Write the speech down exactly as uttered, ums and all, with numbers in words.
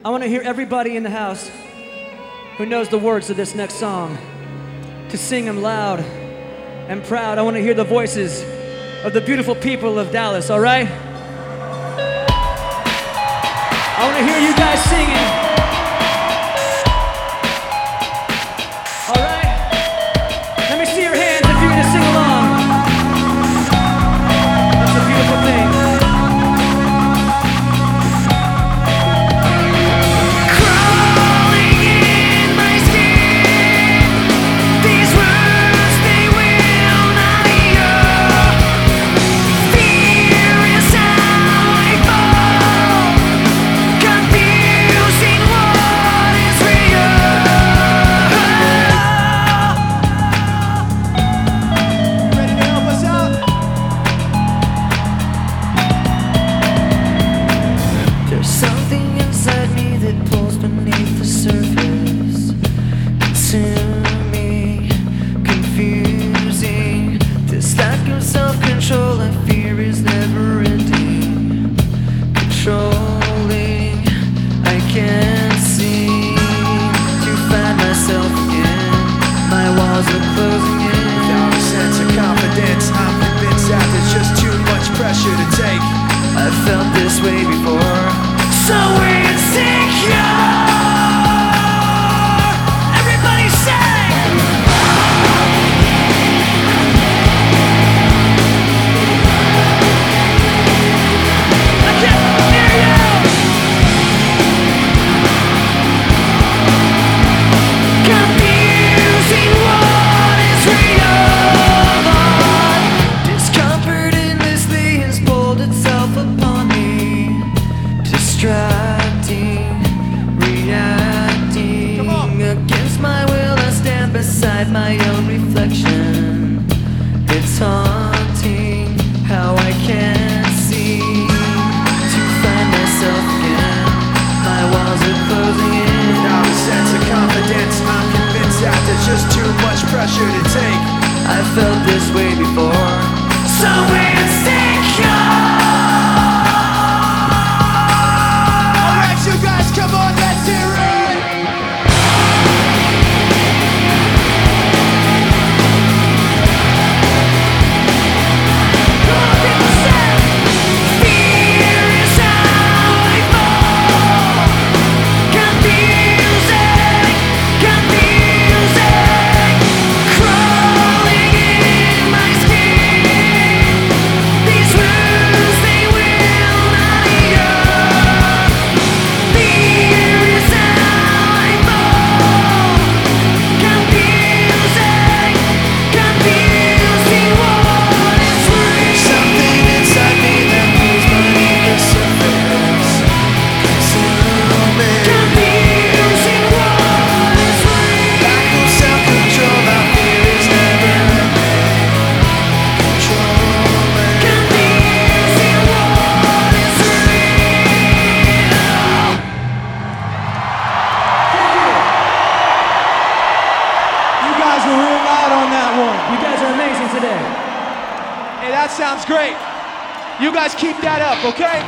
I want to hear everybody in the house who knows the words of this next song to sing them loud and proud. I want to hear the voices of the beautiful people of Dallas, all right? I want to hear you guys singing. All right? Let me see your hands if you're going to sing along. That's a beautiful thing. Something inside me that pulls beneath the surface, consuming, confusing. This lack of self-control I fear is never-ending, controlling. I can't seem to find myself again. My walls are closing in. Without a sense of confidence, I'm convinced that there's just too much pressure to take. I've felt this way before. So insecure. Everybody say, I can't hear you. Confusing what is real. Discomfort endlessly has pulled itself upon me. Distracting, reacting against my will. I stand beside my own reflection. It's haunting how I can't seem to find myself again. My walls are closing in. Without a sense of confidence, I'm convinced that there's just too much pressure to take. I felt this way before. So insecure. You guys, come on, let's hear it! Come on, people say, fear is how I fall. Confusing, confusing, crawling in my skin. These wounds, they will not heal. You guys are amazing today. Hey, that sounds great. You guys keep that up, okay?